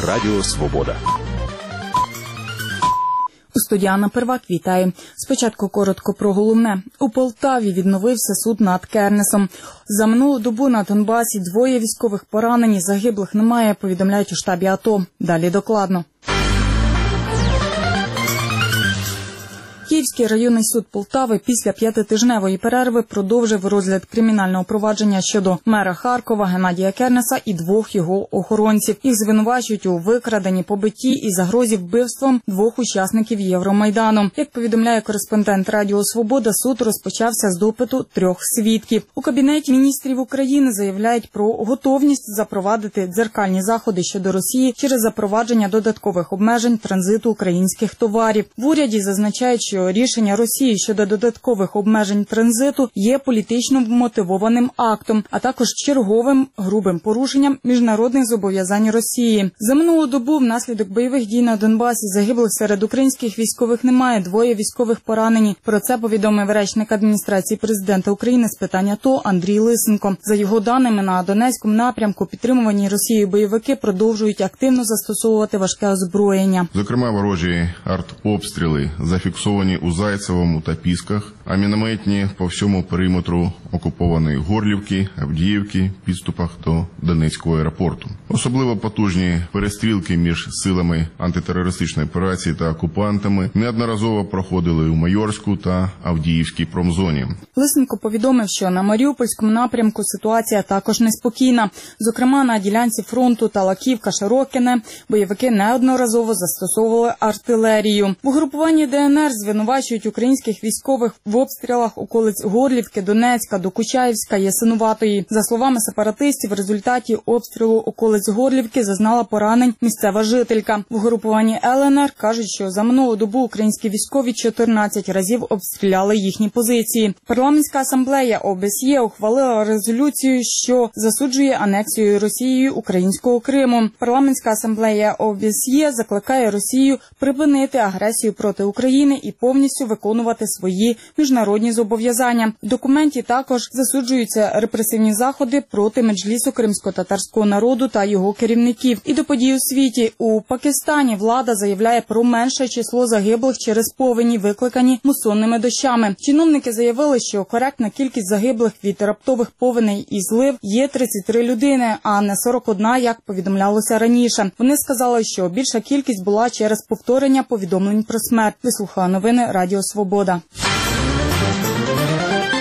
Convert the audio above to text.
Радіо Свобода. У студії Анна Первак вітає. Спочатку коротко про головне. У Полтаві відновився суд над Кернесом. За минулу добу на Донбасі 2 військових поранені, загиблих немає, повідомляють у штабі АТО. Далі докладно. Київський районний суд Полтави після 5-тижневої перерви продовжив розгляд кримінального провадження щодо мера Харкова Геннадія Кернеса і 2 його охоронців. Їх звинувачують у викраденні, побитті і загрозі вбивством 2 учасників Євромайдану. Як повідомляє кореспондент Радіо Свобода, суд розпочався з допиту 3 свідків. У Кабінеті міністрів України заявляють про готовність запровадити дзеркальні заходи щодо Росії через запровадження додаткових обмежень транзиту українських товарів. В уряді зазначають, що рішення Росії щодо додаткових обмежень транзиту є політично вмотивованим актом, а також черговим грубим порушенням міжнародних зобов'язань Росії. За минулу добу внаслідок бойових дій на Донбасі загиблих серед українських військових немає, 2 військових поранені. Про це повідомив речник адміністрації президента України з питань АТО Андрій Лисенко. За його даними, на Донецькому напрямку підтримувані Росією бойовики продовжують активно застосовувати важке озброєння. Зокрема, ворожі артобстріли зафіксовані у Зайцевому та Пісках, а мінометні по всьому периметру окупованої Горлівки, Авдіївки, підступах до Донецького аеропорту. Особливо потужні перестрілки між силами антитерористичної операції та окупантами неодноразово проходили у Майорську та Авдіївській промзоні. Лисенко повідомив, що на Маріупольському напрямку ситуація також неспокійна. Зокрема, на ділянці фронту Талаківка-Широкине бойовики неодноразово застосовували артилерію. В угрупуванні ДНР звинувачують українських військових в обстрілах околиць Горлівки, Донецька, Докучаївська, Ясинуватої. За словами сепаратистів, в результаті обстрілу околиць Горлівки зазнала поранень місцева жителька. В угрупуванні ЛНР кажуть, що за минулу добу українські військові 14 разів обстріляли їхні позиції. Парламентська асамблея ОБСЄ ухвалила резолюцію, що засуджує анексію Росією українського Криму. Парламентська асамблея ОБСЄ закликає Росію припинити агресію проти України і повністю виконувати свої міжнародні зобов'язання. В документі також засуджуються репресивні заходи проти меджлісу кримсько-татарського народу та його керівників. І до подій у світі. У Пакистані влада заявляє про менше число загиблих через повені, викликані мусонними дощами. Чиновники заявили, що коректна кількість загиблих від раптових повеней і злив є 33 людини, а не 41, як повідомлялося раніше. Вони сказали, що більша кількість була через повторення повідомлень про смерть. Вислухала новини Радіо Свобода.